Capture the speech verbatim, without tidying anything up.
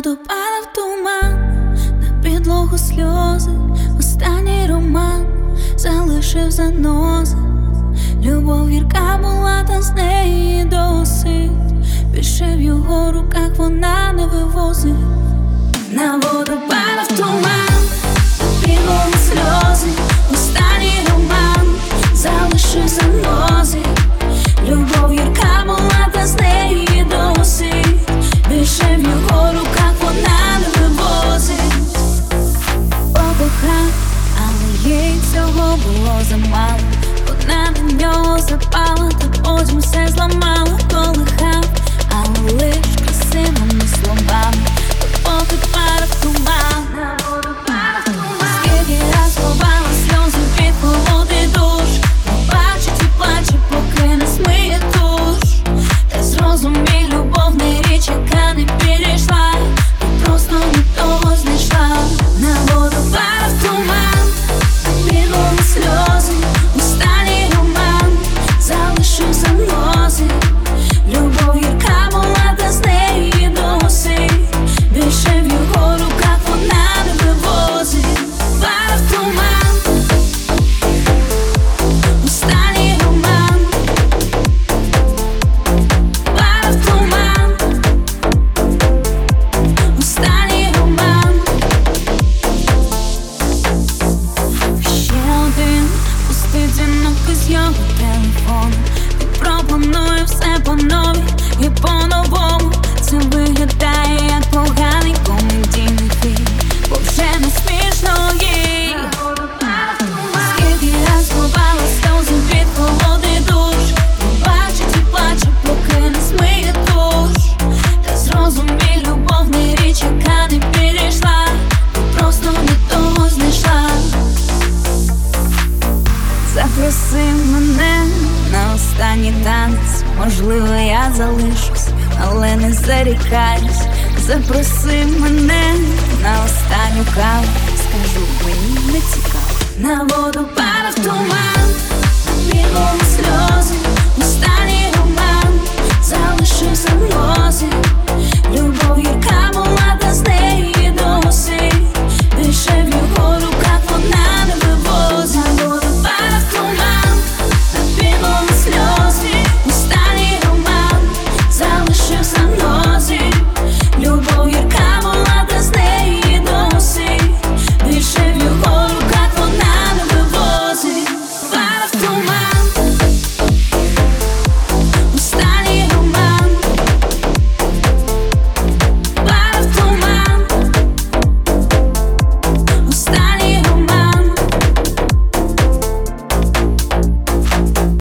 водопадав туман, на підлогу сльози, останній роман залишив занози. Любов гірка була, та з неї досить. Більше в його руках вона не вивозить. На водопадав туман, на підлогу сльози, останній роман залишив занози. Любов гірка була, та з неї досить. Більше в його руках вона не вивозить. Покохав, але їй цього було замало. Вона на нього запала, та потім все зламала. Колихав, але лиш красивими словами. Поки падав туман, на воду падав туман. Скільки раз ховала сльози під холодний душ. Плачуть і плаче, поки не смиє туш. Та зрозумій, любов не річ, яка не підійшла. Ти просто не того знайшла. На воду падав туман, на підлогу сльози, останній роман залишив занози. Любов гірка була, та з неї досить. Більше в його руках вона не вивозить. Падав туман, останній роман. Падав туман, останній роман. Ще один пустий дзвінок із його телефону. Він пропонує все по-нові і по-новому. Це виглядає як поганий комедійний фільм, бо вже не смішно їй. Скільки раз ховала сльози під холодний душ. Бачить і плаче, поки не смиє туш. Та зрозумій, любов не річ, яка не підійшла. Ти просто не того знайшла. Запроси мене на останній танець. Можливо, я залишусь, але не зарікаюсь. Запроси мене на останню каву. Скажу, мені не цікаво. На воду падав туман, на підлогу сльози, останній роман залишив занози. Любов